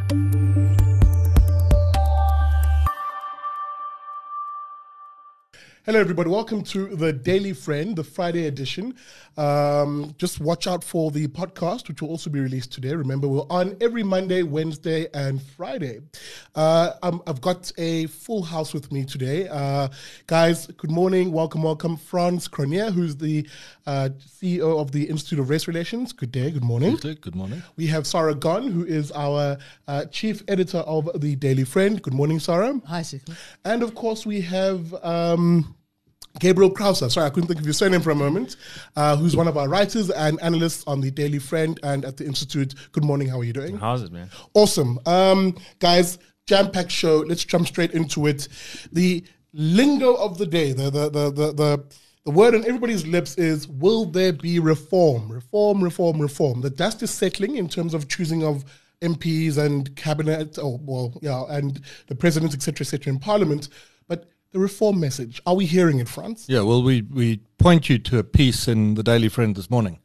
Hello, everybody. Welcome to the Daily Friend, the Friday edition. Just watch out for the podcast, which will also be released today. Remember, we're on every Monday, Wednesday, and Friday. I've got a full house with me today. Guys, good morning. Welcome. Frans Cronje, who's the CEO of the Institute of Race Relations. Good day. Good morning. Good morning. We have Sarah Gon, who is our chief editor of the Daily Friend. Good morning, Sarah. Hi, Sikho. And of course, we have Gabriel Krauser. Sorry, I couldn't think of your surname for a moment. Who's one of our writers and analysts on the Daily Friend and at the Institute. Good morning. How are you doing? How's it, man? Awesome. Guys, jam-packed show. Let's jump straight into it. The lingo of the day, the word on everybody's lips is, will there be reform? Reform. The dust is settling in terms of choosing of MPs and cabinet, and the president, etc., in Parliament. But the reform message, are we hearing it, Frans? Yeah, well, we point you to a piece in the Daily Friend this morning.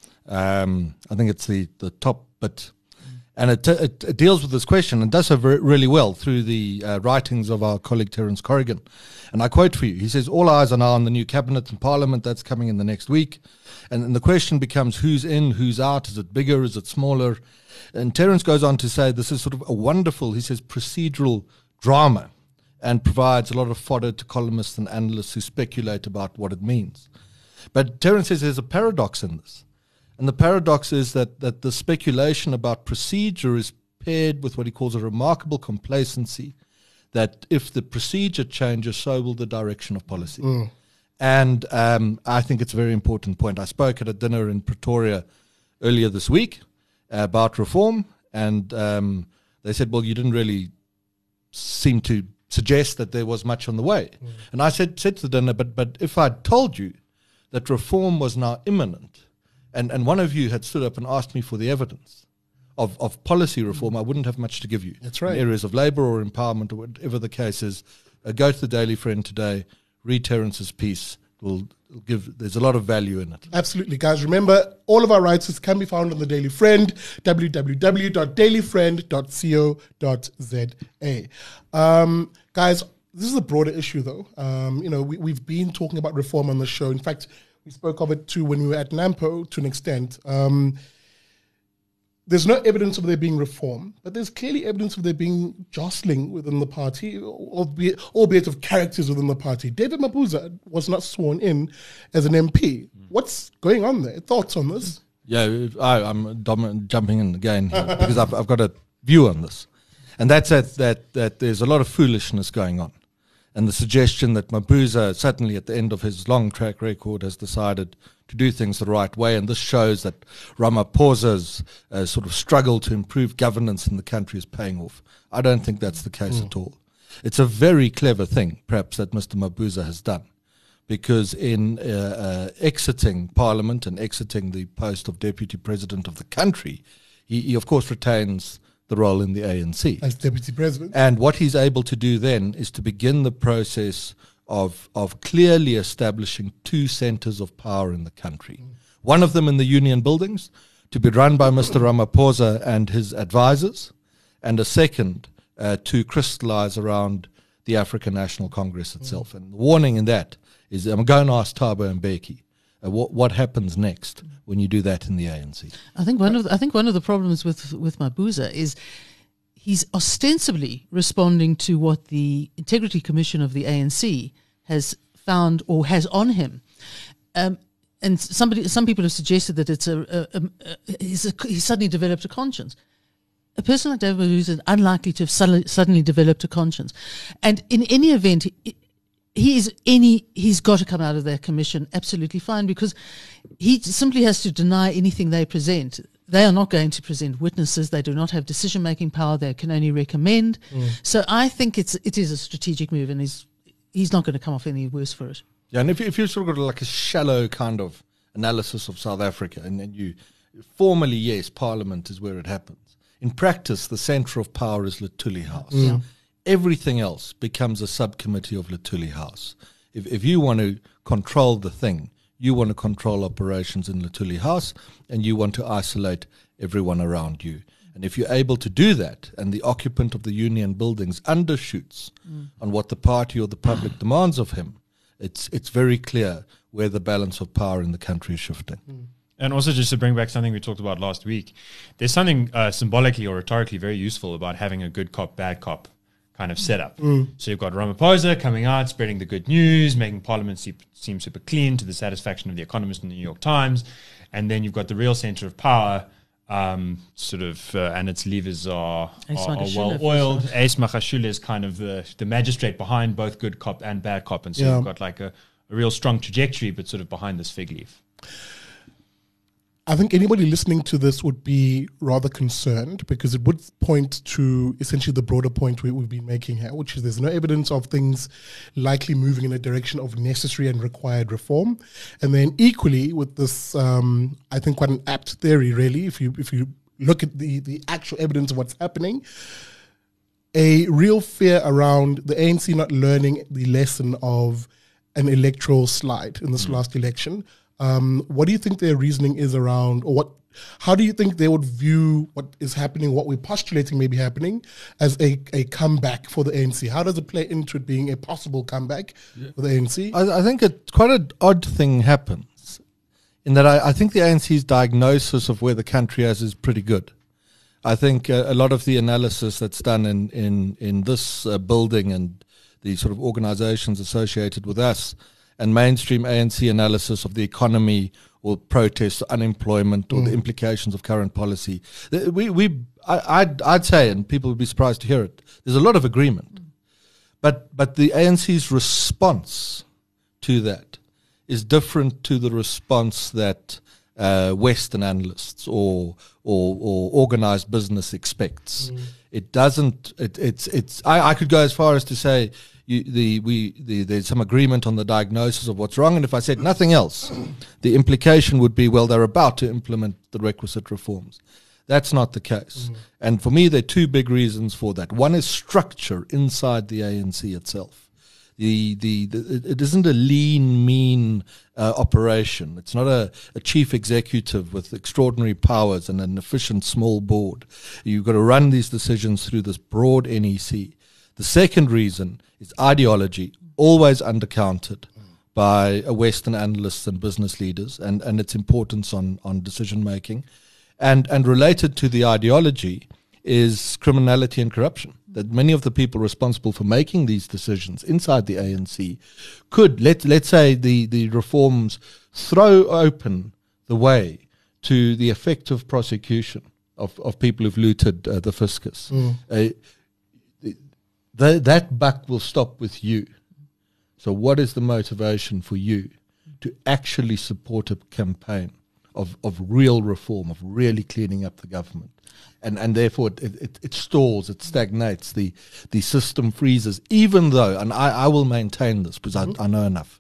I think it's the top bit. And it deals with this question and does so really well through the writings of our colleague Terence Corrigan. And I quote for you. He says, all eyes are now on the new cabinet and Parliament. That's coming in the next week. And the question becomes, who's in, who's out? Is it bigger? Is it smaller? And Terence goes on to say this is sort of a wonderful, he says, procedural drama, and provides a lot of fodder to columnists and analysts who speculate about what it means. But Terence says there's a paradox in this. And the paradox is that the speculation about procedure is paired with what he calls a remarkable complacency, that if the procedure changes, so will the direction of policy. And I think it's a very important point. I spoke at a dinner in Pretoria earlier this week about reform, and they said, well, you didn't really seem to suggest that there was much on the way. And I said to the dinner, but if I'd told you that reform was now imminent, and one of you had stood up and asked me for the evidence of policy reform, I wouldn't have much to give you. That's right. In areas of labour or empowerment or whatever the case is, go to the Daily Friend today, read Terence's piece. There's a lot of value in it. Absolutely, guys. Remember, all of our writers can be found on the Daily Friend, www.dailyfriend.co.za. Guys, this is a broader issue, though. We've been talking about reform on the show. In fact, we spoke of it too when we were at NAMPO to an extent. There's no evidence of there being reform, but there's clearly evidence of there being jostling within the party, albeit of characters within the party. David Mabuza was not sworn in as an MP. What's going on there? Thoughts on this? Yeah, I'm jumping in again here because I've got a view on this. And that's that there's a lot of foolishness going on. And the suggestion that Mabuza, certainly at the end of his long track record, has decided to do things the right way. And this shows that Ramaphosa's sort of struggle to improve governance in the country is paying off. I don't think that's the case at all. It's a very clever thing, perhaps, that Mr. Mabuza has done. Because in exiting Parliament and exiting the post of Deputy President of the country, he of course retains the role in the ANC as Deputy President. And what he's able to do then is to begin the process of clearly establishing two centres of power in the country. One of them in the union buildings, to be run by Mr. Ramaphosa and his advisors, and a second to crystallise around the African National Congress itself. And the warning in that is, I'm going to ask Thabo Mbeki, what happens next when you do that in the ANC? I think one of the problems with Mabuza is he's ostensibly responding to what the Integrity Commission of the ANC has found or has on him. And some people have suggested that it's he's suddenly developed a conscience. A person like David Mabuza is unlikely to have suddenly developed a conscience. And in any event, he's got to come out of that commission absolutely fine, because he simply has to deny anything they present. They are not going to present witnesses. They do not have decision-making power. They can only recommend. So I think it is a strategic move, and he's not going to come off any worse for it. Yeah, and if you sort of got like a shallow kind of analysis of South Africa, and then you formally, yes, Parliament is where it happens. In practice, the centre of power is Luthuli House. Yeah. Everything else becomes a subcommittee of Luthuli House. If you want to control the thing, you want to control operations in Luthuli House, and you want to isolate everyone around you. And if you're able to do that, and the occupant of the union buildings undershoots on what the party or the public demands of him, it's very clear where the balance of power in the country is shifting. And also, just to bring back something we talked about last week, there's something symbolically or rhetorically very useful about having a good cop, bad cop kind of setup. So you've got Ramaphosa coming out, spreading the good news, making Parliament seem super clean to the satisfaction of The Economist and the New York Times. And then you've got the real center of power, and its levers are well oiled. Ace Magashule is kind of the magistrate behind both good cop and bad cop. And so you've got like a real strong trajectory, but sort of behind this fig leaf. I think anybody listening to this would be rather concerned because it would point to essentially the broader point we've been making here, which is there's no evidence of things likely moving in a direction of necessary and required reform. And then equally with this, I think quite an apt theory, really, if you look at the actual evidence of what's happening, a real fear around the ANC not learning the lesson of an electoral slide in this last election. What do you think their reasoning is around, or how do you think they would view what is happening, what we're postulating may be happening, as a comeback for the ANC? How does it play into it being a possible comeback for the ANC? I think quite an odd thing happens in that I think the ANC's diagnosis of where the country is pretty good. I think a lot of the analysis that's done in this building and the sort of organizations associated with us and mainstream ANC analysis of the economy or protests, unemployment, or the implications of current policy. I'd say, and people would be surprised to hear it, there's a lot of agreement. But the ANC's response to that is different to the response that Western analysts or organized business expects. It doesn't. I could go as far as to say there's some agreement on the diagnosis of what's wrong, and if I said nothing else, the implication would be, well, they're about to implement the requisite reforms. That's not the case. And for me, there are two big reasons for that. One is structure inside the ANC itself. It isn't a lean, mean operation. It's not a chief executive with extraordinary powers and an efficient small board. You've got to run these decisions through this broad NEC. The second reason is ideology, always undercounted by Western analysts and business leaders, and its importance on decision making. And related to the ideology is criminality and corruption. That many of the people responsible for making these decisions inside the ANC could, let's say the reforms throw open the way to the effective prosecution of people who've looted the fiscus. That buck will stop with you. So what is the motivation for you to actually support a campaign of real reform, of really cleaning up the government? And therefore it stalls, it stagnates, the system freezes, even though, and I will maintain this because I know enough,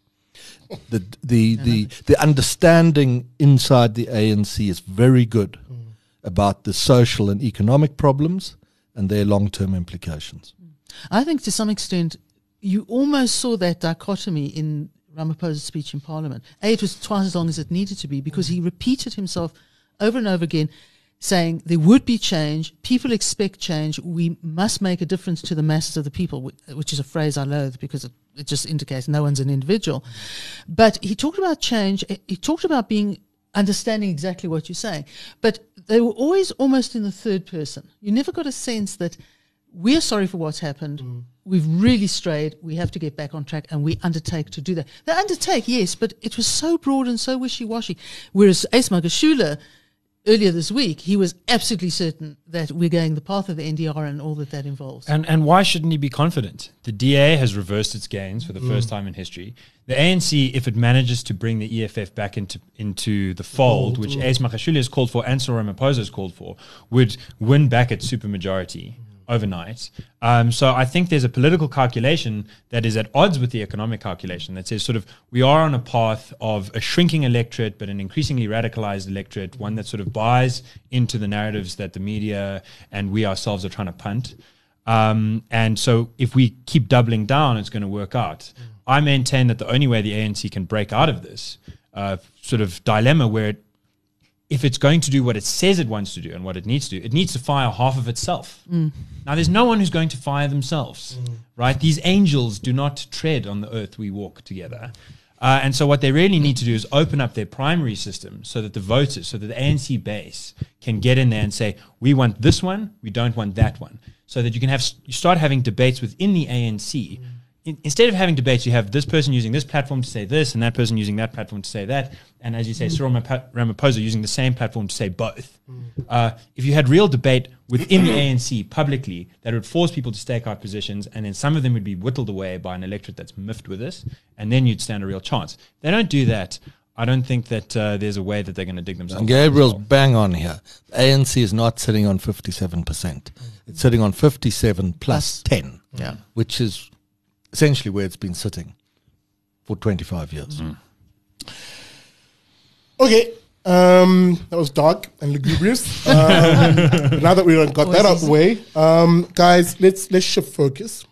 the understanding inside the ANC is very good about the social and economic problems and their long-term implications. I think to some extent you almost saw that dichotomy in Ramaphosa's speech in Parliament. It was twice as long as it needed to be because he repeated himself over and over again saying there would be change, people expect change, we must make a difference to the masses of the people, which is a phrase I loathe because it just indicates no one's an individual. But he talked about change, he talked about understanding exactly what you're saying, but they were always almost in the third person. You never got a sense that we're sorry for what's happened, we've really strayed, we have to get back on track, and we undertake to do that. They undertake, yes, but it was so broad and so wishy-washy. Whereas Ace Magashule, earlier this week, he was absolutely certain that we're going the path of the NDR and all that involves. And why shouldn't he be confident? The DA has reversed its gains for the first time in history. The ANC, if it manages to bring the EFF back into the fold, which Ace Magashule has called for and Cyril Ramaphosa has called for, would win back its supermajority overnight. So I think there's a political calculation that is at odds with the economic calculation that says sort of we are on a path of a shrinking electorate, but an increasingly radicalized electorate, one that sort of buys into the narratives that the media and we ourselves are trying to punt. And so if we keep doubling down, it's going to work out. I maintain that the only way the ANC can break out of this sort of dilemma where if it's going to do what it says it wants to do and what it needs to do, it needs to fire half of itself. Now, there's no one who's going to fire themselves, right? These angels do not tread on the earth we walk together. And so what they really need to do is open up their primary system so that the voters, so that the ANC base can get in there and say, we want this one, we don't want that one. So that you start having debates within the ANC. Instead of having debates, you have this person using this platform to say this and that person using that platform to say that. And as you say, Cyril Ramaphosa using the same platform to say both. If you had real debate within the ANC publicly, that would force people to stake out positions, and then some of them would be whittled away by an electorate that's miffed with this, and then you'd stand a real chance. They don't do that. I don't think that there's a way that they're going to dig themselves. And Gabriel's bang on here. The ANC is not sitting on 57%. It's sitting on 57 plus 10, which is essentially where it's been sitting for 25 years. Okay, that was dark and lugubrious. But now that we got that out of the way, guys, let's shift focus.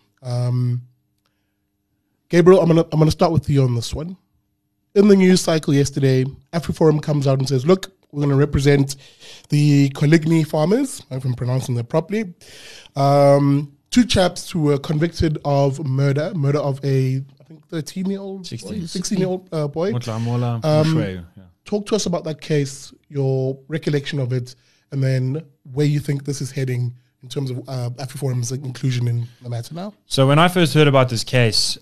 Gabriel, I'm gonna start with you on this one. In the news cycle yesterday, AfriForum comes out and says, "Look, we're going to represent the Coligny farmers, if I'm pronouncing that properly. Two chaps who were convicted of murder of a, I think, 13-year-old, 16-year-old boy. Talk to us about that case, your recollection of it, and then where you think this is heading in terms of AfriForum's inclusion in the matter now." So when I first heard about this case,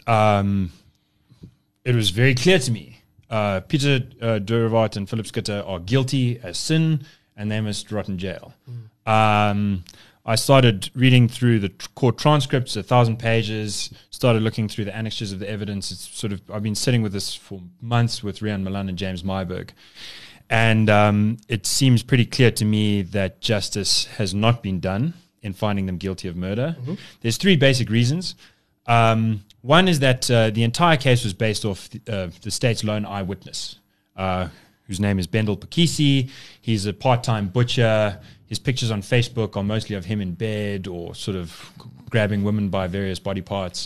it was very clear to me. Peter Durvat and Philip Schutte are guilty as sin, and they must rot in jail. I started reading through the court transcripts, 1,000 pages, started looking through the annexures of the evidence. It's sort of, I've been sitting with this for months with Rian Malan and James Myburgh. And it seems pretty clear to me that justice has not been done in finding them guilty of murder. There's three basic reasons. One is that the entire case was based off the state's lone eyewitness, whose name is Bendel Pakisi. He's a part-time butcher. His pictures on Facebook are mostly of him in bed or sort of grabbing women by various body parts.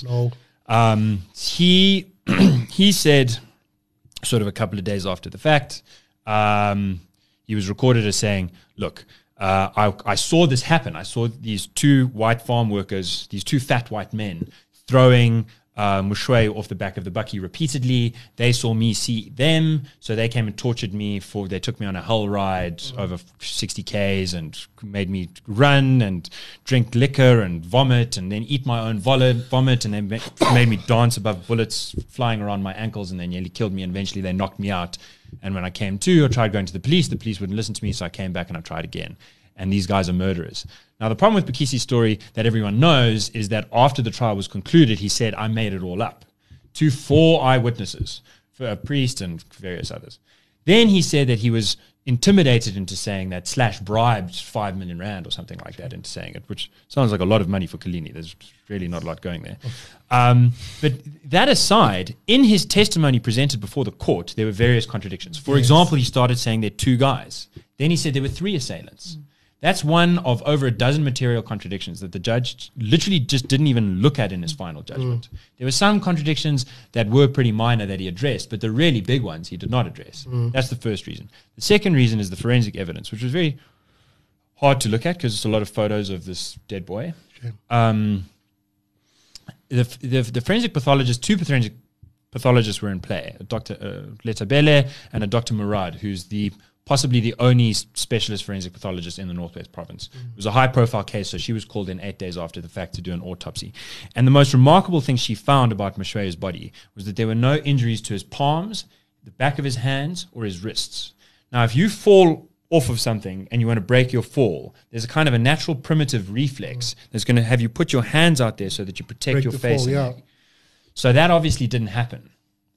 He said, sort of a couple of days after the fact, he was recorded as saying, "Look, I saw this happen. I saw these two white farm workers, these two fat white men, throwing Mushwe off the back of the bucky repeatedly. They saw me see them, so they came and tortured me. They took me on a hell ride over 60 Ks and made me run and drink liquor and vomit and then eat my own vomit, and then made me dance above bullets flying around my ankles, and they nearly killed me, and eventually they knocked me out. And when I came to, I tried going to the police wouldn't listen to me, so I came back and I tried again. And these guys are murderers." Now, the problem with Pakisi's story that everyone knows is that after the trial was concluded, he said, "I made it all up," to 4 eyewitnesses, for a priest and various others. Then he said that he was intimidated into saying that / bribed 5 million rand or something like that into saying it, which sounds like a lot of money for Coligny. There's really not a lot going there. But that aside, in his testimony presented before the court, there were various contradictions. For example, he started saying there are 2 guys. Then he said there were 3 assailants. That's one of over a dozen material contradictions that the judge literally just didn't even look at in his final judgment. There were some contradictions that were pretty minor that he addressed, but the really big ones he did not address. That's the first reason. The second reason is the forensic evidence, which was very hard to look at because it's a lot of photos of this dead boy. The forensic pathologist, 2 forensic pathologists were in play, Dr. Letabele and a Dr. Murad, who's possibly the only specialist forensic pathologist in the Northwest Province. It was a high-profile case, so she was called in 8 days after the fact to do an autopsy. And the most remarkable thing she found about Mushwe's body was that there were no injuries to his palms, the back of his hands, or his wrists. Now, if you fall off of something and you want to break your fall, there's a kind of a natural primitive reflex that's going to have you put your hands out there so that you protect your face. So that obviously didn't happen.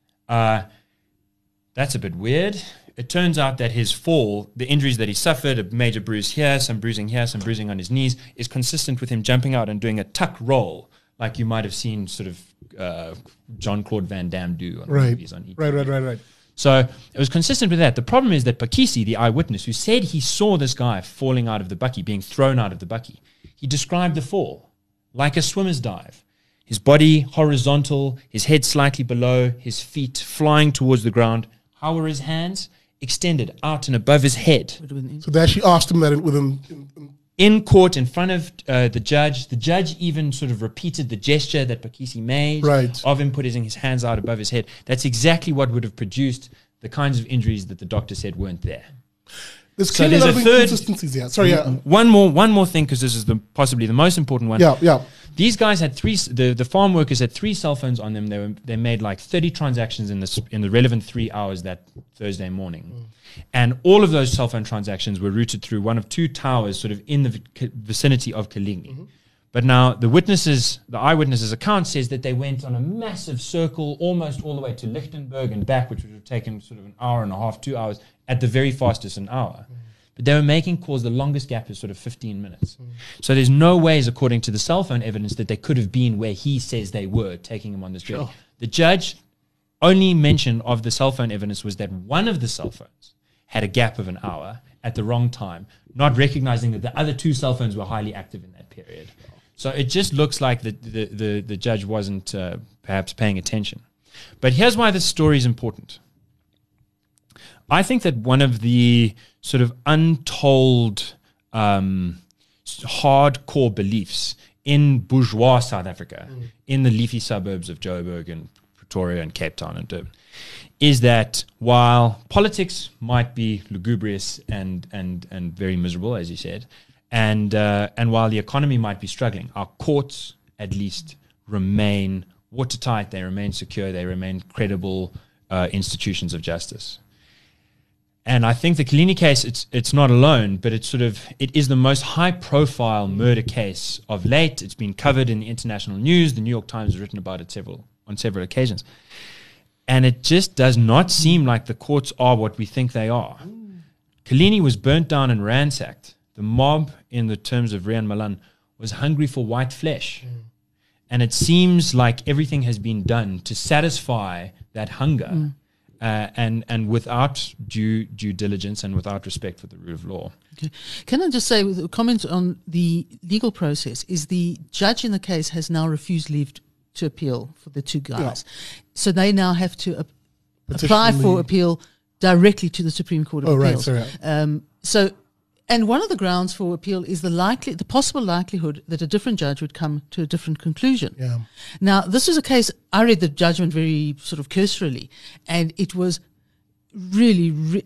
That's a bit weird. It turns out that his fall, the injuries that he suffered, a major bruise here, some bruising on his knees, is consistent with him jumping out and doing a tuck roll, like you might have seen sort of Jean-Claude Van Damme do on movies on ET. Right. So it was consistent with that. The problem is that Pakisi, the eyewitness, who said he saw this guy falling out of the bucky, being thrown out of the bucky, he described the fall like a swimmer's dive. His body horizontal, his head slightly below, his feet flying towards the ground. How were his hands? extended out and above his head. So they actually asked him that In court, in front of the judge. The judge even sort of repeated the gesture that Pakisi made Right. of him putting his hands out above his head. That's exactly what would have produced the kinds of injuries that the doctor said weren't there. There's So clearly a there's lot a of third- inconsistencies here. Sorry, yeah. One more thing, because this is possibly the most important one. Yeah. These guys had the farm workers had 3 cell phones on them. They made like 30 transactions in the relevant 3 hours that Thursday morning. And all of those cell phone transactions were routed through one of 2 towers sort of in the vicinity of Kalini. But now the eyewitnesses' account says that they went on a massive circle almost all the way to Lichtenberg and back, which would have taken sort of an hour and a half, 2 hours, at the very fastest an hour. But they were making calls, the longest gap is sort of 15 minutes. So there's no ways, according to the cell phone evidence, that they could have been where he says they were, taking him on this journey. The judge only mention of the cell phone evidence was that one of the cell phones had a gap of an hour at the wrong time, not recognizing that the other 2 cell phones were highly active in that period. So it just looks like the judge wasn't perhaps paying attention. But here's why this story is important. I think that one of the sort of untold hardcore beliefs in bourgeois South Africa, in the leafy suburbs of Joburg and Pretoria and Cape Town and Durban, is that while politics might be lugubrious and very miserable, as you said, and while the economy might be struggling, our courts at least remain watertight, they remain secure, they remain credible institutions of justice. And I think the Kalini case, it's not alone, but it is the most high-profile murder case of late. It's been covered in the international news. The New York Times has written about it on several occasions. And it just does not seem like the courts are what we think they are. Kalini was burnt down and ransacked. The mob, in the terms of Rian Malan, was hungry for white flesh. And it seems like everything has been done to satisfy that hunger. And without due diligence and without respect for the rule of law. Okay. Can I just say, with a comment on the legal process, is the judge in the case has now refused leave to appeal for the 2 guys. Yeah. So they now have to apply for appeal directly to the Supreme Court of Appeals. Right, And one of the grounds for appeal is the possible likelihood that a different judge would come to a different conclusion. Yeah. Now, this is a case, I read the judgment very sort of cursorily, and it was really,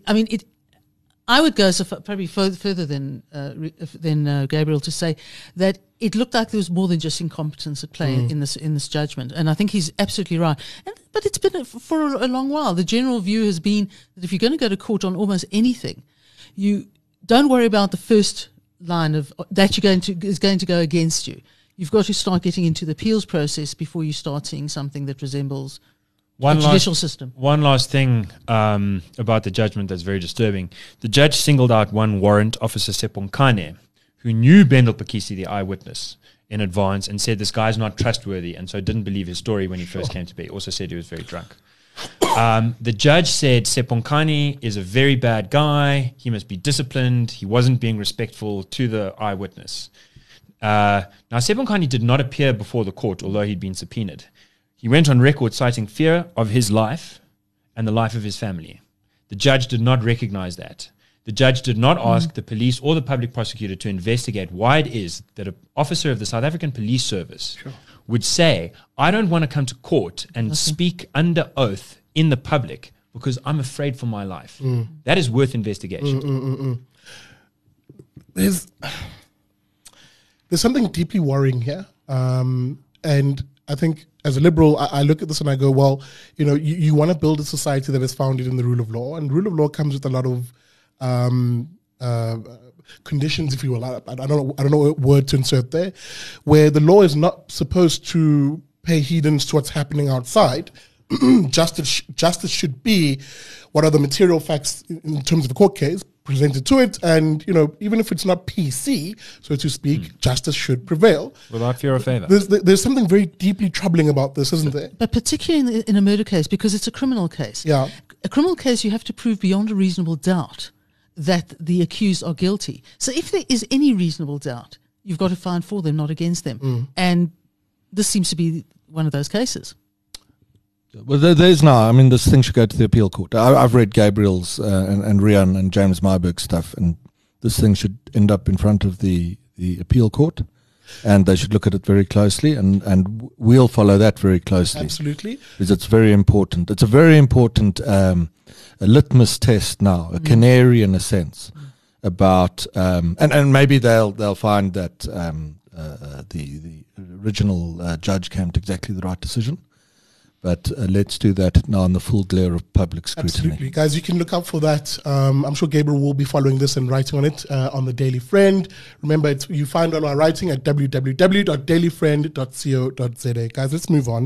I would go so probably further than Gabriel to say that it looked like there was more than just incompetence at play in this judgment, and I think he's absolutely right. But it's been for a long while. The general view has been that if you're going to go to court on almost anything, you don't worry about the first line of that is going to go against you. You've got to start getting into the appeals process before you start seeing something that resembles the judicial system. One last thing about the judgment that's very disturbing. The judge singled out one warrant officer, Seponkane, who knew Bendel Pakisi, the eyewitness, in advance and said this guy's not trustworthy, and so didn't believe his story when he first came to be. Also said he was very drunk. The judge said Seponkane is a very bad guy. He must be disciplined. He wasn't being respectful to the eyewitness. Now, Seponkane did not appear before the court, although he'd been subpoenaed. He went on record citing fear of his life and the life of his family. The judge did not recognize that. The judge did not ask the police or the public prosecutor to investigate why it is that an officer of the South African Police Service would say, I don't want to come to court and speak under oath in the public because I'm afraid for my life. That is worth investigation. There's something deeply worrying here. And I think as a liberal, I look at this and I go, well, you want to build a society that is founded in the rule of law, and rule of law comes with a lot of conditions, if you will. I don't know what word to insert there, where the law is not supposed to pay heedance to what's happening outside. Justice should be what are the material facts in terms of the court case presented to it, and even if it's not PC, so to speak, justice should prevail without fear or favor. There's something very deeply troubling about this, isn't there? But particularly in a murder case, because it's a criminal case. Yeah, a criminal case, you have to prove beyond a reasonable doubt that the accused are guilty. So if there is any reasonable doubt, you've got to find for them, not against them. And this seems to be one of those cases. Well, there's now. I mean, this thing should go to the appeal court. I've read Gabriel's and Rian and James Myburg's stuff, and this thing should end up in front of the appeal court, and they should look at it very closely, and we'll follow that very closely. Absolutely. Because it's very important. It's a very important a litmus test now, a canary in a sense, about and maybe they'll find that the original judge came to exactly the right decision. But let's do that now in the full glare of public scrutiny. Absolutely. Guys, you can look out for that. I'm sure Gabriel will be following this and writing on it on the Daily Friend. Remember, you find all our writing at www.dailyfriend.co.za. Guys, let's move on.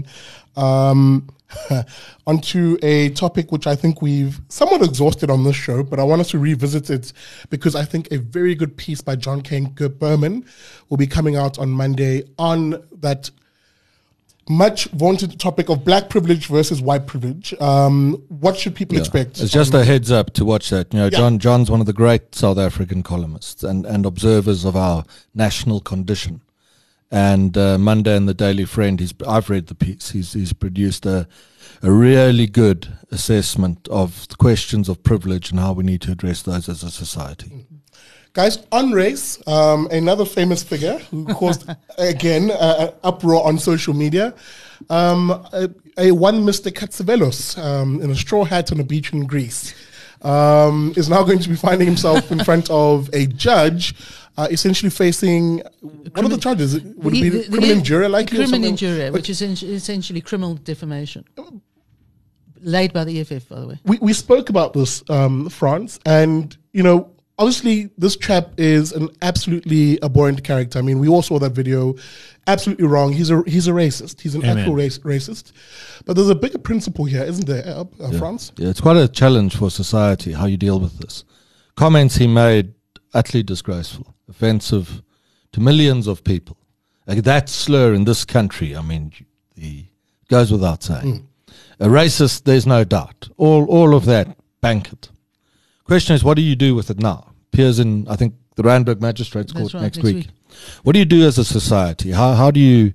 Onto a topic which I think we've somewhat exhausted on this show, but I want us to revisit it because I think a very good piece by John Kane Berman will be coming out on Monday on that much vaunted topic of black privilege versus white privilege. What should people expect? It's just a heads up to watch that. You know, John's one of the great South African columnists and observers of our national condition. And Monday in the Daily Friend, I've read the piece. He's produced a really good assessment of the questions of privilege and how we need to address those as a society. Guys, on race, another famous figure who caused, again, uproar on social media, one Mr. Katsavelos in a straw hat on a beach in Greece is now going to be finding himself in front of a judge, essentially facing, what are the charges? Would it be criminal injury likely? Criminal injury, which is essentially criminal defamation. Laid by the EFF, by the way. We spoke about this, France, and, you know, obviously, this chap is an absolutely abhorrent character. I mean, we all saw that video. Absolutely wrong. He's a racist. He's an actual racist. But there's a bigger principle here, isn't there, France? Yeah, it's quite a challenge for society, how you deal with this. Comments he made, utterly disgraceful, offensive to millions of people. Like that slur in this country, I mean, goes without saying. A racist, there's no doubt. All of that, bank it. Question is, what do you do with it now? Appears in, I think, the Randburg Magistrates Court next week. What do you do as a society? How do you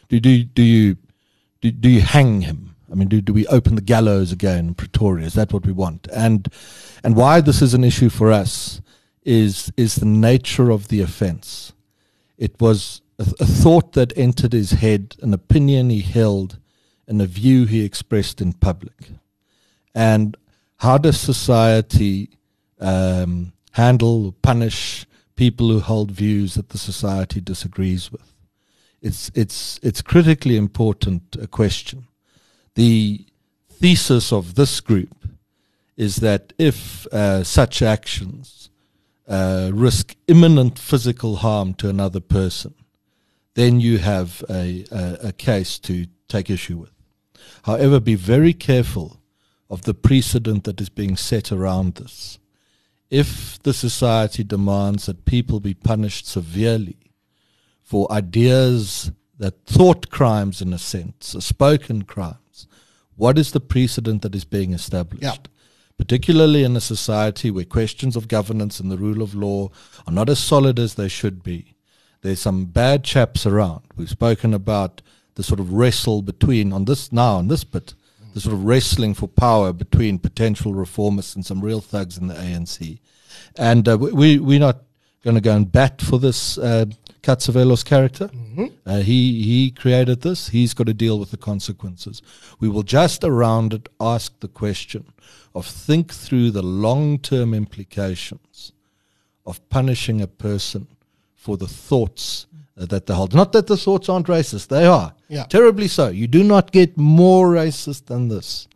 hang him? I mean, do we open the gallows again in Pretoria? Is that what we want? And why this is an issue for us is the nature of the offence. It was a thought that entered his head, an opinion he held, and a view he expressed in public. And how does society handle or punish people who hold views that the society disagrees with? It's critically important a question. The thesis of this group is that if such actions risk imminent physical harm to another person, then you have a case to take issue with. However, be very careful of the precedent that is being set around this. If the society demands that people be punished severely for ideas that thought crimes, in a sense, spoken crimes, what is the precedent that is being established? Yeah. Particularly in a society where questions of governance and the rule of law are not as solid as they should be. There's some bad chaps around. We've spoken about the sort of wrestle between, the sort of wrestling for power between potential reformists and some real thugs in the ANC. And we're not going to go and bat for this Katsavelos character. He created this. He's got to deal with the consequences. We will just around it ask the question of think through the long-term implications of punishing a person for the thoughts that they hold. Not that the thoughts aren't racist. They are. Yeah. Terribly so. You do not get more racist than this.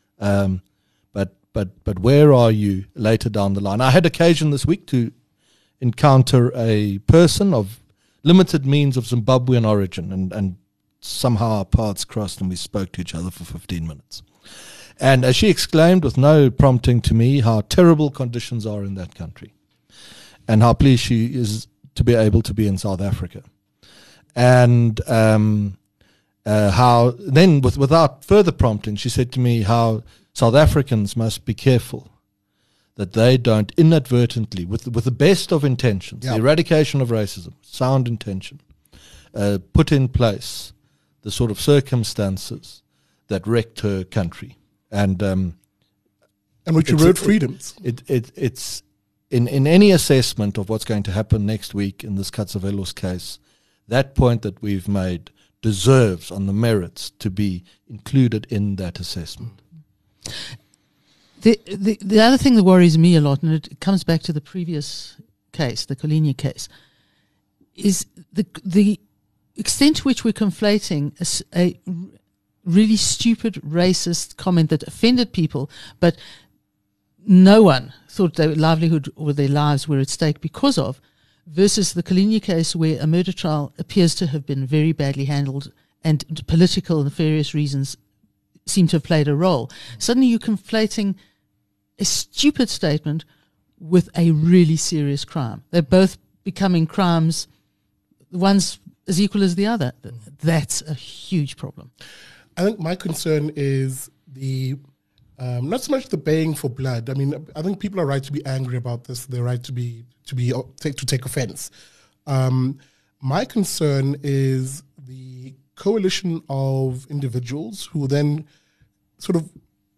But where are you later down the line? I had occasion this week to encounter a person of limited means of Zimbabwean origin, and somehow our paths crossed and we spoke to each other for 15 minutes. And she exclaimed with no prompting to me how terrible conditions are in that country and how pleased she is to be able to be in South Africa. And how then, without further prompting, she said to me how South Africans must be careful that they don't inadvertently, with the best of intentions, the eradication of racism, sound intention, put in place the sort of circumstances that wrecked her country. And which it's- erode freedoms. it's in any assessment of what's going to happen next week in this Katsavelos case, that point that we've made deserves on the merits to be included in that assessment. The other thing that worries me a lot, and it comes back to the previous case, the Kolinia case, is the extent to which we're conflating a really stupid, racist comment that offended people, but no one thought their livelihood or their lives were at stake because of, versus the Kolinia case where a murder trial appears to have been very badly handled and political nefarious reasons seem to have played a role. Suddenly you're conflating a stupid statement with a really serious crime. They're both becoming crimes, one's as equal as the other. That's a huge problem. I think my concern is the not so much the baying for blood. I mean, I think people are right to be angry about this. They're right to take offense. My concern is the coalition of individuals who then sort of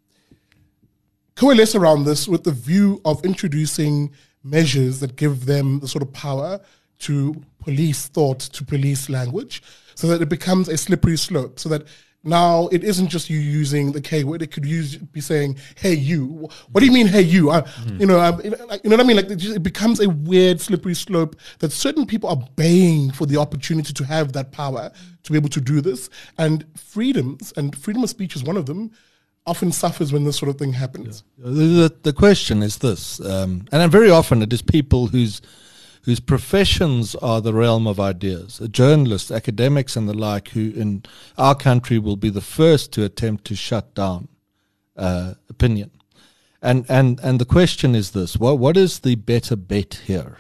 coalesce around this with the view of introducing measures that give them the sort of power to police thought, to police language, so that it becomes a slippery slope, so that now it isn't just you using the K word. It could be saying, "Hey, you." What do you mean, "Hey, you"? You know what I mean? Like it becomes a weird, slippery slope that certain people are baying for the opportunity to have that power to be able to do this. And freedoms, and freedom of speech is one of them, often suffers when this sort of thing happens. The question is this, and very often it is people whose professions are the realm of ideas, journalists, academics and the like, who in our country will be the first to attempt to shut down opinion. And the question is this, what is the better bet here?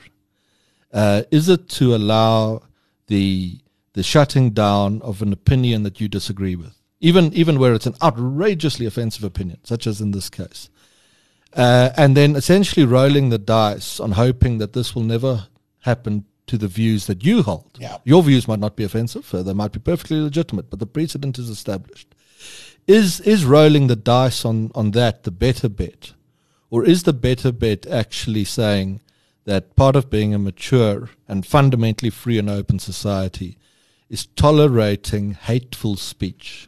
Is it to allow the shutting down of an opinion that you disagree with, even where it's an outrageously offensive opinion, such as in this case, and then essentially rolling the dice on hoping that this will never happen to the views that you hold? Yeah. Your views might not be offensive, they might be perfectly legitimate, but the precedent is established. Is rolling the dice on that the better bet? Or is the better bet actually saying that part of being a mature and fundamentally free and open society is tolerating hateful speech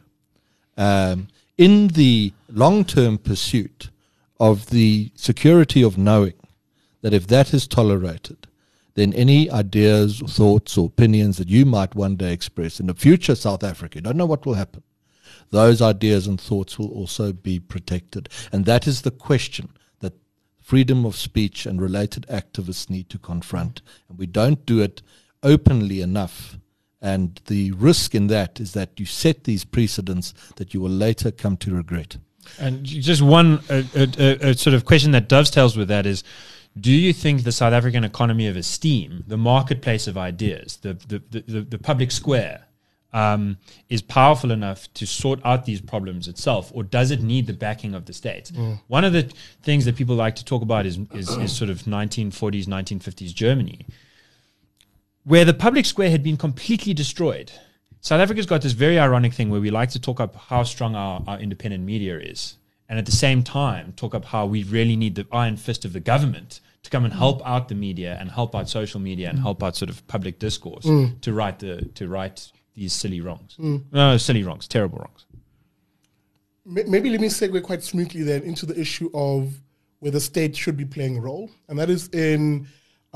in the long-term pursuit of the security of knowing that if that is tolerated, then any ideas, thoughts, or opinions that you might one day express in the future South Africa, you don't know what will happen, those ideas and thoughts will also be protected. And that is the question that freedom of speech and related activists need to confront. And we don't do it openly enough. And the risk in that is that you set these precedents that you will later come to regret. And just one sort of question that dovetails with that is, do you think the South African economy of esteem, the marketplace of ideas, the public square, is powerful enough to sort out these problems itself, or does it need the backing of the state? One of the things that people like to talk about is sort of 1940s, 1950s Germany, where the public square had been completely destroyed. South Africa's got this very ironic thing where we like to talk up how strong our independent media is, and at the same time talk up how we really need the iron fist of the government to come and help out the media and help out social media and help out sort of public discourse to right these silly wrongs. No, silly wrongs, terrible wrongs. Maybe let me segue quite smoothly then into the issue of where the state should be playing a role, and that is in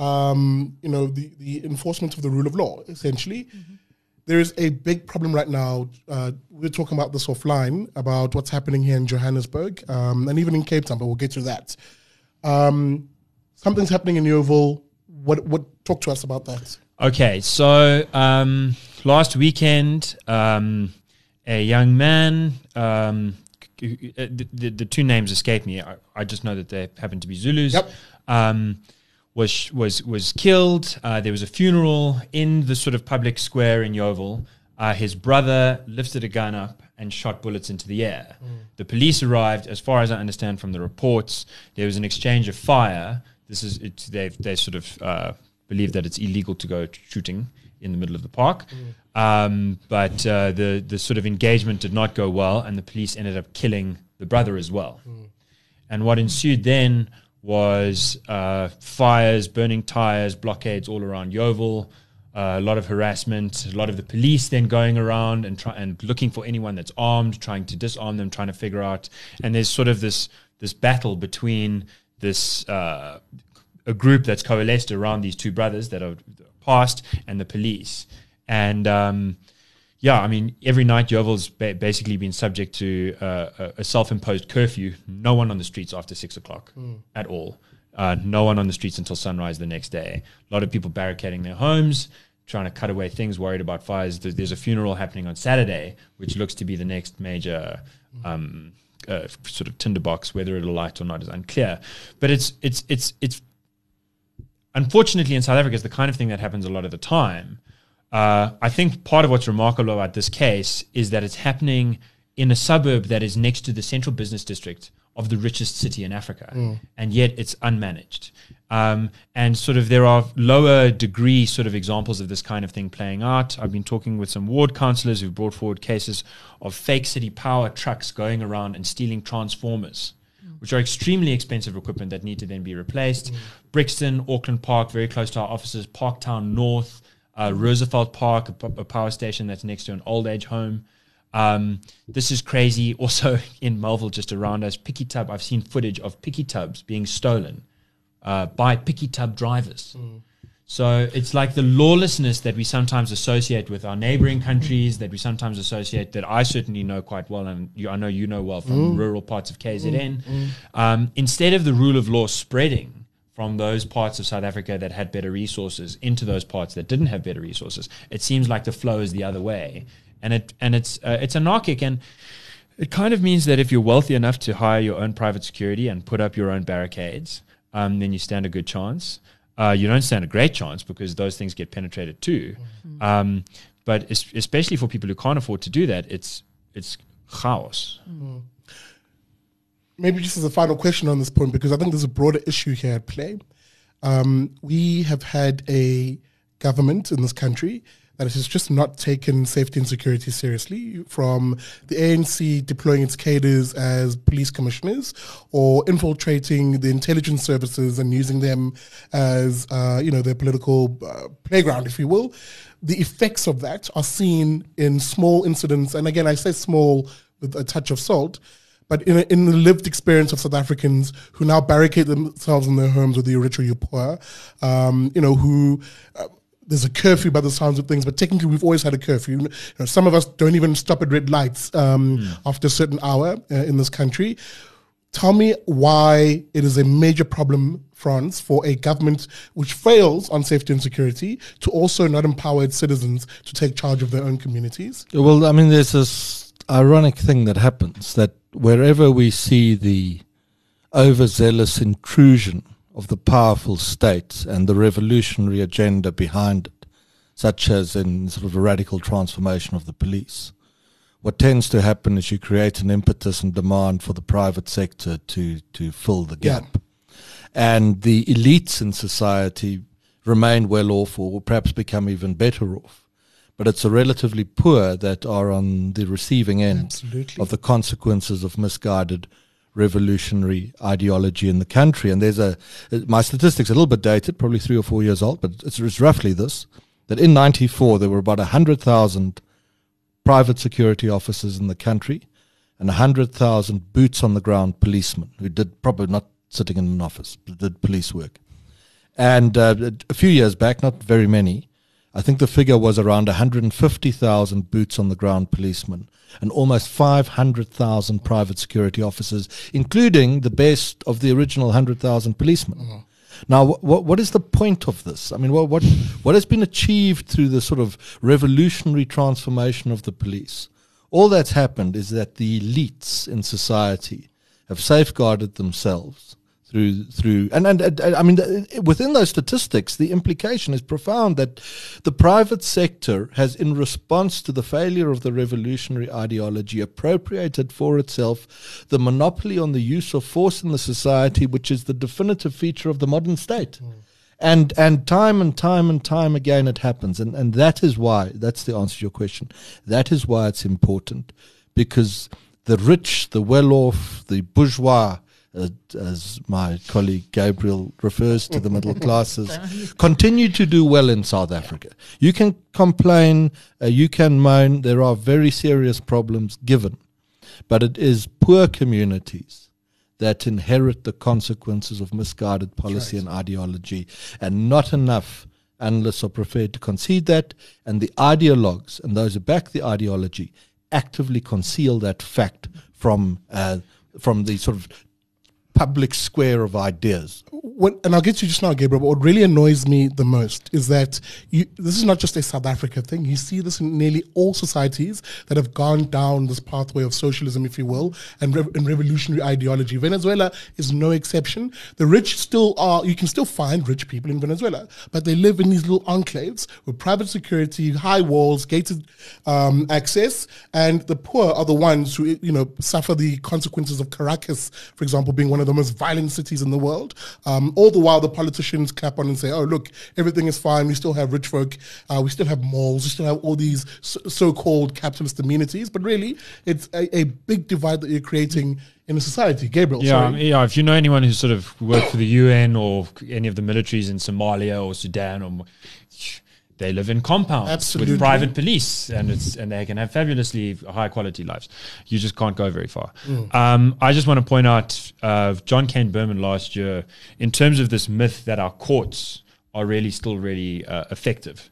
the enforcement of the rule of law, essentially. There is a big problem right now. We're talking about this offline, about what's happening here in Johannesburg and even in Cape Town, but we'll get to that. Something's happening in Yeoville. What? Talk to us about that. Okay, so last weekend, a young man, the two names escape me. I just know that they happen to be Zulus. Yep. Was killed. There was a funeral in the sort of public square in Yeoville. His brother lifted a gun up and shot bullets into the air. The police arrived. As far as I understand from the reports, there was an exchange of fire. They sort of believe that it's illegal to go shooting in the middle of the park. But the sort of engagement did not go well, and the police ended up killing the brother as well. And what ensued then was fires, burning tires, blockades all around Yeovil, a lot of harassment, a lot of the police then going around and looking for anyone that's armed, trying to disarm them, trying to figure out. And there's sort of this battle between this a group that's coalesced around these two brothers that are passed and the police. And I mean, every night Yeovil's basically been subject to a self-imposed curfew. No one on the streets after 6 o'clock at all. No one on the streets until sunrise the next day. A lot of people barricading their homes, trying to cut away things, worried about fires. There's a funeral happening on Saturday, which looks to be the next major sort of tinderbox. Whether it'll light or not is unclear. But it's unfortunately in South Africa, it's the kind of thing that happens a lot of the time. I think part of what's remarkable about this case is that it's happening in a suburb that is next to the central business district of the richest city in Africa, and yet it's unmanaged. And sort of there are lower degree sort of examples of this kind of thing playing out. I've been talking with some ward councillors who've brought forward cases of fake city power trucks going around and stealing transformers, which are extremely expensive equipment that need to then be replaced. Brixton, Auckland Park, very close to our offices, Parktown North, Roosevelt Park, a power station that's next to an old age home. This is crazy. Also in Melville, just around us, Picky Tub. I've seen footage of Picky Tubs being stolen by Picky Tub drivers. So it's like the lawlessness that we sometimes associate with our neighboring countries, that we sometimes associate, that I certainly know quite well, and I know you know well from rural parts of KZN. Instead of the rule of law spreading from those parts of South Africa that had better resources into those parts that didn't have better resources, it seems like the flow is the other way. And it's anarchic, and it kind of means that if you're wealthy enough to hire your own private security and put up your own barricades, then you stand a good chance. You don't stand a great chance because those things get penetrated too. But especially for people who can't afford to do that, it's chaos. Maybe just as a final question on this point, because I think there's a broader issue here at play. We have had a government in this country that has just not taken safety and security seriously, from the ANC deploying its cadres as police commissioners or infiltrating the intelligence services and using them as, their political playground, if you will. The effects of that are seen in small incidents. And again, I say small with a touch of salt, but in the lived experience of South Africans who now barricade themselves in their homes with the Eritrea poor, there's a curfew by the sounds of things, but technically we've always had a curfew. Some of us don't even stop at red lights after a certain hour in this country. Tell me why it is a major problem, France, for a government which fails on safety and security to also not empower its citizens to take charge of their own communities. Well, I mean, there's this ironic thing that happens, that wherever we see the overzealous intrusion of the powerful state and the revolutionary agenda behind it, such as in sort of a radical transformation of the police, what tends to happen is you create an impetus and demand for the private sector to fill the gap. And the elites in society remain well off, or perhaps become even better off. But it's the relatively poor that are on the receiving end of the consequences of misguided revolutionary ideology in the country. And my statistics are a little bit dated, probably 3 or 4 years old, but it's roughly this, that in 94 there were about 100,000 private security officers in the country and 100,000 boots on the ground policemen who did, probably not sitting in an office, but did police work. And a few years back, not very many, I think the figure was around 150,000 boots on the ground policemen and almost 500,000 private security officers, including the best of the original 100,000 policemen. Now, what is the point of this? I mean, what has been achieved through the sort of revolutionary transformation of the police? All that's happened is that the elites in society have safeguarded themselves through and I mean, within those statistics, the implication is profound that the private sector has, in response to the failure of the revolutionary ideology, appropriated for itself the monopoly on the use of force in the society, which is the definitive feature of the modern state. And time again it happens. And that is why, that's the answer to your question. That is why it's important, because the rich, the well-off, the bourgeois, as my colleague Gabriel refers to the middle classes, continue to do well in South Africa. You can complain, you can moan, there are very serious problems given, but it is poor communities that inherit the consequences of misguided policy and ideology, and not enough analysts are prepared to concede that, and the ideologues and those who back the ideology actively conceal that fact from the sort of public square of ideas. And I'll get to you just now, Gabriel, but what really annoys me the most is that this is not just a South Africa thing. You see this in nearly all societies that have gone down this pathway of socialism, if you will, and revolutionary ideology. Venezuela is no exception. The rich still are, you can still find rich people in Venezuela, but they live in these little enclaves with private security, high walls, gated access, and the poor are the ones who, suffer the consequences of Caracas, for example, being one of the most violent cities in the world. All the while the politicians clap on and say, oh, look, everything is fine. We still have rich folk. We still have malls. We still have all these so-called capitalist amenities. But really, it's a big divide that you're creating in a society. Gabriel, sorry. If you know anyone who's sort of worked for the UN or any of the militaries in Somalia or Sudan, or they live in compounds with private police, and they can have fabulously high quality lives. You just can't go very far. I just want to point out John Kane Berman last year, in terms of this myth that our courts are really still really effective.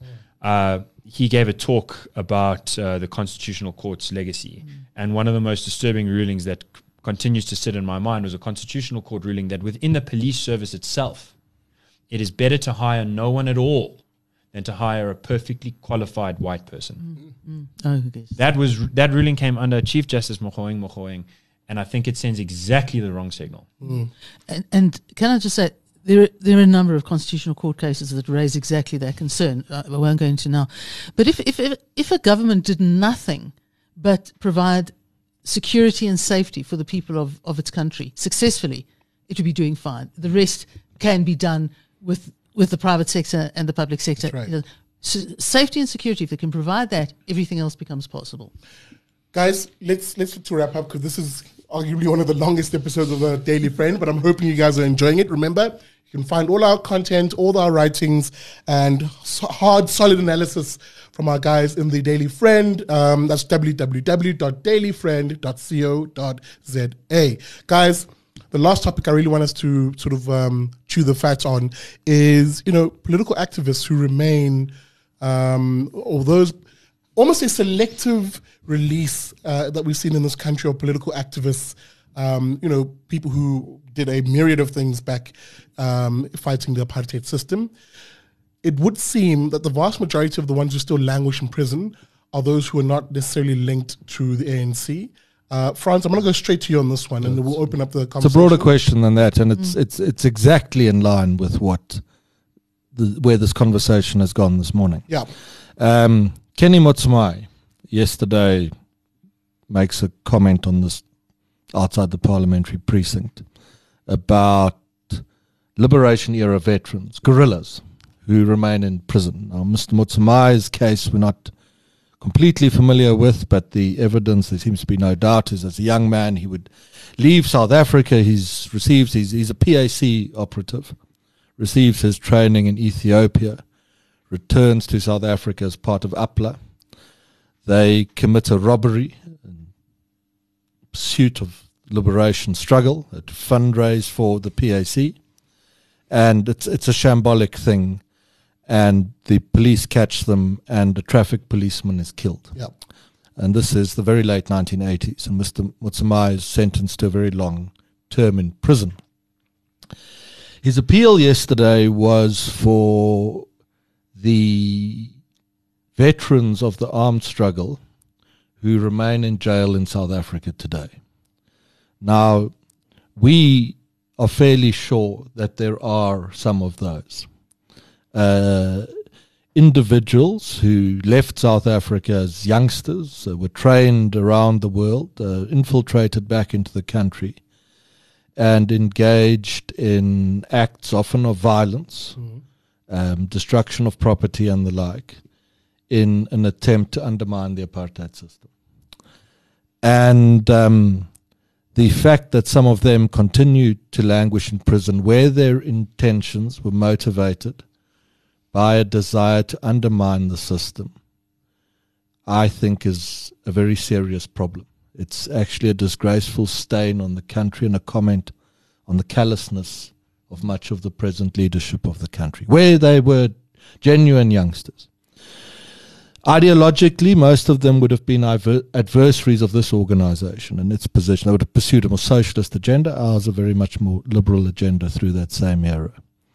He gave a talk about the Constitutional Court's legacy, and one of the most disturbing rulings that continues to sit in my mind was a Constitutional Court ruling that within the police service itself, it is better to hire no one at all than to hire a perfectly qualified white person. That ruling came under Chief Justice Mogoeng, and I think it sends exactly the wrong signal. And can I just say, there are a number of Constitutional Court cases that raise exactly that concern. I won't go into now. But if a government did nothing but provide security and safety for the people of its country successfully, it would be doing fine. The rest can be done with the private sector and the public sector. Right. Safety and security, if they can provide that, everything else becomes possible. Guys, let's look to wrap up, because this is arguably one of the longest episodes of The Daily Friend, but I'm hoping you guys are enjoying it. Remember, you can find all our content, all our writings, and hard, solid analysis from our guys in The Daily Friend. That's www.dailyfriend.co.za. Guys, the last topic I really want us to sort of chew the fat on is, political activists who remain, or those, almost a selective release that we've seen in this country of political activists, people who did a myriad of things back fighting the apartheid system. It would seem that the vast majority of the ones who still languish in prison are those who are not necessarily linked to the ANC. Frans, I'm going to go straight to you on this one, and then we'll open up the conversation. It's a broader question than that, and it's exactly in line with where this conversation has gone this morning. Yeah. Kenny Motsumai yesterday makes a comment on this outside the parliamentary precinct about liberation era veterans, guerrillas, who remain in prison. Now, Mr. Motsumai's case we're not completely familiar with, but the evidence, there seems to be no doubt, is as a young man he would leave South Africa. He's a PAC operative, receives his training in Ethiopia, returns to South Africa as part of APLA. They commit a robbery in pursuit of liberation struggle, to fundraise for the PAC, and it's a shambolic thing. And the police catch them, and a traffic policeman is killed. Yep. And this is the very late 1980s, and Mr. Motsumai is sentenced to a very long term in prison. His appeal yesterday was for the veterans of the armed struggle who remain in jail in South Africa today. Now, we are fairly sure that there are some of those. Individuals who left South Africa as youngsters, were trained around the world, infiltrated back into the country, and engaged in acts often of violence destruction of property and the like, in an attempt to undermine the apartheid system. And the fact that some of them continued to languish in prison where their intentions were motivated by a desire to undermine the system, I think is a very serious problem. It's actually a disgraceful stain on the country and a comment on the callousness of much of the present leadership of the country, where they were genuine youngsters. Ideologically, most of them would have been adversaries of this organization and its position. They would have pursued a more socialist agenda, ours a very much more liberal agenda through that same era.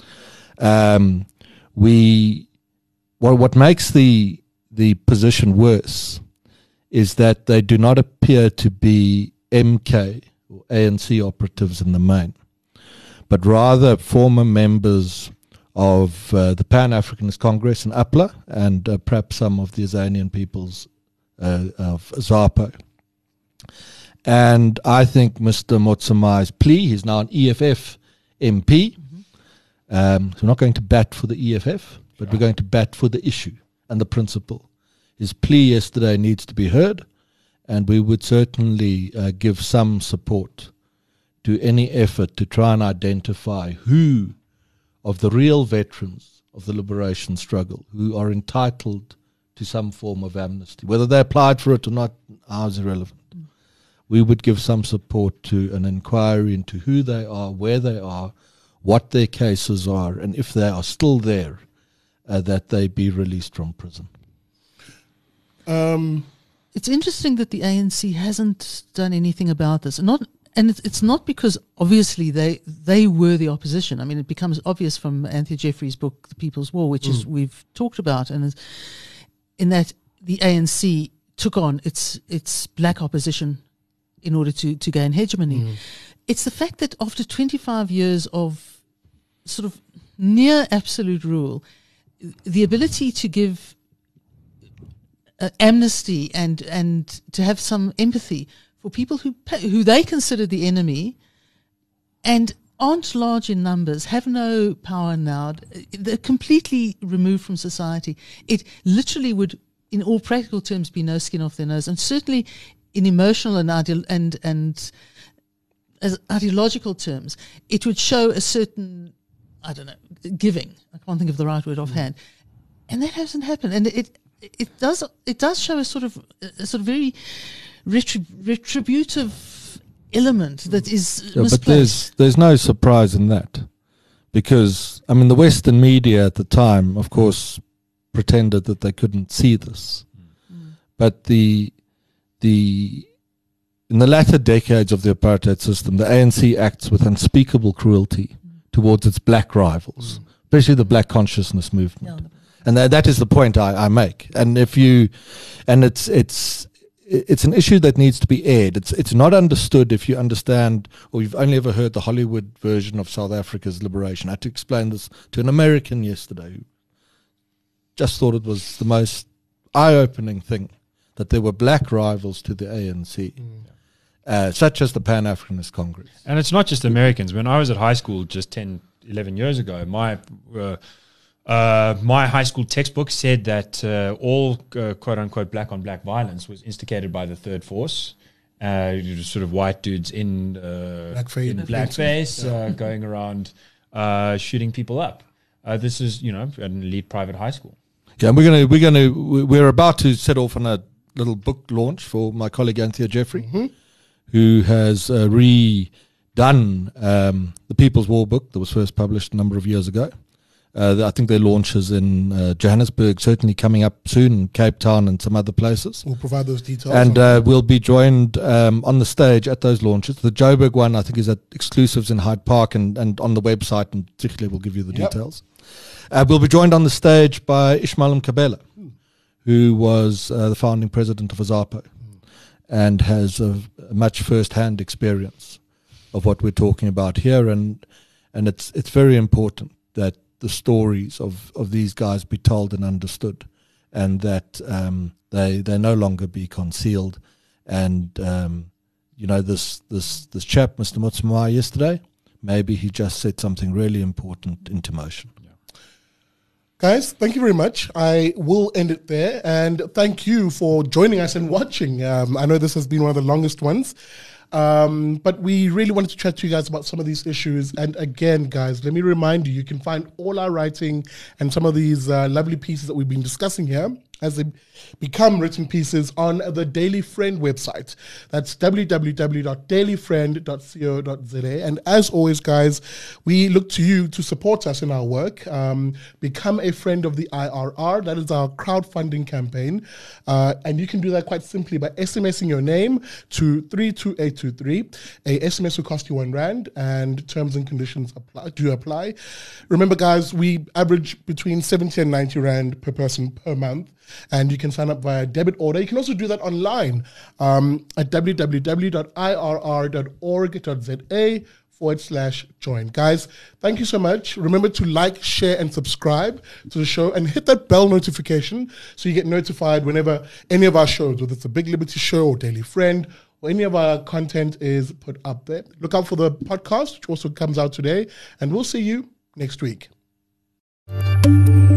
What makes the position worse is that they do not appear to be MK or ANC operatives in the main, but rather former members of the Pan-Africanist Congress in APLA and perhaps some of the Azanian peoples of ZAPO. And I think Mr. Motsamai's plea, he's now an EFF MP, so we're not going to bat for the EFF, but we're going to bat for the issue and the principle. His plea yesterday needs to be heard, and we would certainly give some support to any effort to try and identify who of the real veterans of the liberation struggle who are entitled to some form of amnesty. Whether they applied for it or not, ours is irrelevant. We would give some support to an inquiry into who they are, where they are, what their cases are, and if they are still there, that they be released from prison. It's interesting that the ANC hasn't done anything about this. It's not because obviously they were the opposition. I mean, it becomes obvious from Anthea Jeffrey's book, The People's War, which is we've talked about, and in that the ANC took on its black opposition in order to gain hegemony. It's the fact that after 25 years of sort of near absolute rule, the ability to give amnesty and to have some empathy for people who they consider the enemy and aren't large in numbers, have no power now, they're completely removed from society. It literally would, in all practical terms, be no skin off their nose, and certainly in emotional and as ideological terms, it would show a certain, I don't know, giving. I can't think of the right word offhand, and that hasn't happened. And it does show a sort of very retributive element that is misplaced. But there's no surprise in that, because I mean the Western media at the time, of course, pretended that they couldn't see this, but in the latter decades of the apartheid system, the ANC acts with unspeakable cruelty towards its black rivals, especially the black consciousness movement. And that is the point I make. And it's an issue that needs to be aired. It's not understood if you understand, or you've only ever heard the Hollywood version of South Africa's liberation. I had to explain this to an American yesterday who just thought it was the most eye-opening thing, that there were black rivals to the ANC, such as the Pan-Africanist Congress. And it's not just Americans. When I was at high school just 10, 11 years ago, my high school textbook said that all quote-unquote black-on-black violence was instigated by the Third Force, sort of white dudes in blackface going around shooting people up. This is, an elite private high school. Yeah, and we're about to set off on a little book launch for my colleague Anthea Jeffrey, who has redone the People's War book that was first published a number of years ago. I think their launches in Johannesburg, certainly coming up soon, in Cape Town and some other places. We'll provide those details. And we'll be joined on the stage at those launches. The Joburg one, I think, is at Exclusives in Hyde Park and on the website, and particularly we'll give you the details. We'll be joined on the stage by Ishmael Mkabela, who was the founding president of AZAPO and has a much first-hand experience of what we're talking about here. And it's very important that the stories of these guys be told and understood, and that they no longer be concealed. And this chap, Mr. Motsamai, yesterday, maybe he just set something really important into motion. Guys, thank you very much. I will end it there. And thank you for joining us and watching. I know this has been one of the longest ones. But we really wanted to chat to you guys about some of these issues. And again, guys, let me remind you, you can find all our writing and some of these lovely pieces that we've been discussing here as they become written pieces on the Daily Friend website. That's www.dailyfriend.co.za. And as always, guys, we look to you to support us in our work. Become a friend of the IRR. That is our crowdfunding campaign. And you can do that quite simply by SMSing your name to 32823. A SMS will cost you R1, and terms and conditions apply. Remember, guys, we average between 70 and 90 Rand per person per month. And you can sign up via debit order. You can also do that online at www.irr.org.za/join. Guys, thank you so much. Remember to like, share, and subscribe to the show, and hit that bell notification so you get notified whenever any of our shows, whether it's a Big Liberty show or Daily Friend, or any of our content is put up there. Look out for the podcast, which also comes out today, and we'll see you next week.